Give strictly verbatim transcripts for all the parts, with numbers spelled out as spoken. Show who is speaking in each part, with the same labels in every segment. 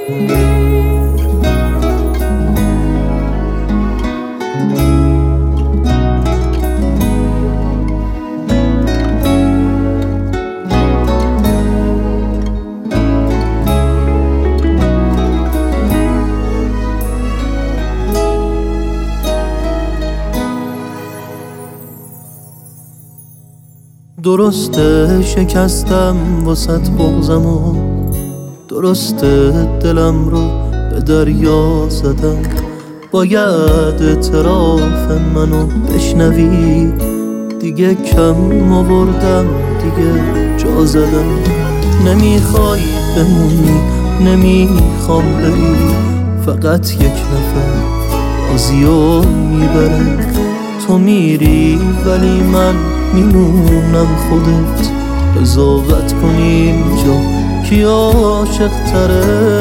Speaker 1: درسته شکستم واسط بغضمو، درسته دلم رو به دریا زدم. باید اعتراف منو بشنوی، دیگه کم آوردم، دیگه جا زدم. نمیخوای بمونی، نمیخوام بری، فقط یک نفر بازیو میبره. تو میری ولی من میمونم، خودت قضاوت کن اینجا کی عاشق تره.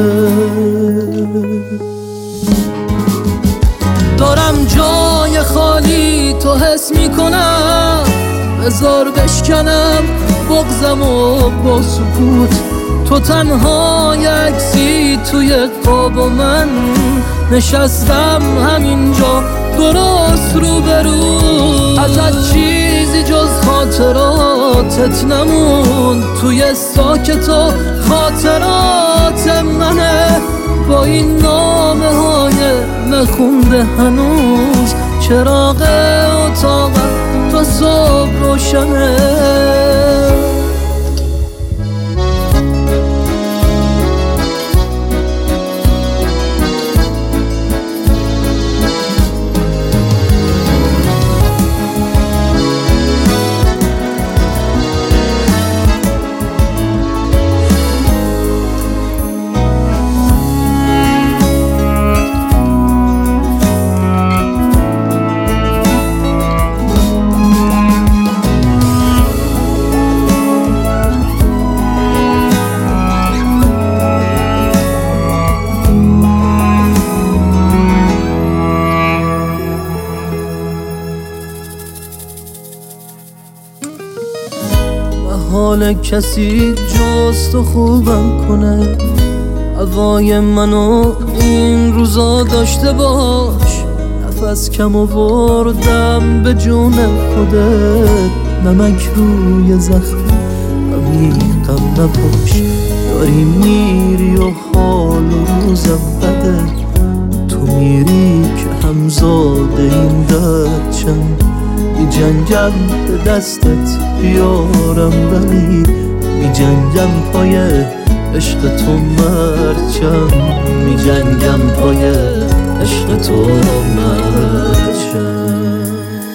Speaker 2: دارم جای خالی تو حس میکنم، بذار بشکنم بغضمو با سکوت. تو تنها یکسی توی قاب و من نشستم همینجا درست رو برو. ازت چیزی جز خاطراتت نمون، توی ساکت و خاطرات منه. با این نامه های نخونده هنوز چراغ اتاقم تا صبح روشنه.
Speaker 1: حال کسی جز تو خوبم کنه، هوای منو این روزا داشته باش. نفس کم آوردم به جون خودت، نمک روی زخم عمیقم نباش. داری میری و حال و روزم بده، تو میری که همزاد این درد چند. می جنگم به دستت بیارم ولی می جنگم پای عشق تو مرچم. می جنگم پای عشق تو مرچم.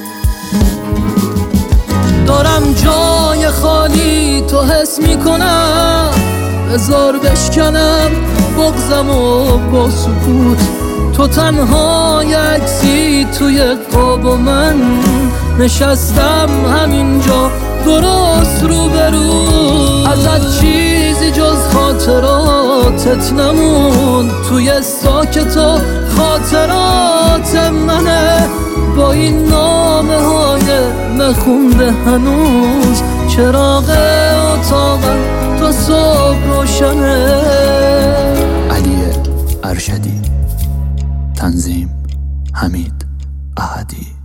Speaker 2: دارم جای خالی تو حس میکنم، بذار بشکنم بغضمو با سکوت. تو تنها یکسی توی قاب و من نشستم همینجا درست رو برو. ازت چیزی جز خاطراتت نمون، توی ساکت و خاطرات منه. با این نامه های نخونده هنوز چراغ اتاقم تا صبح روشنه.
Speaker 3: علی ارشدی، تنظیم حمید احدی.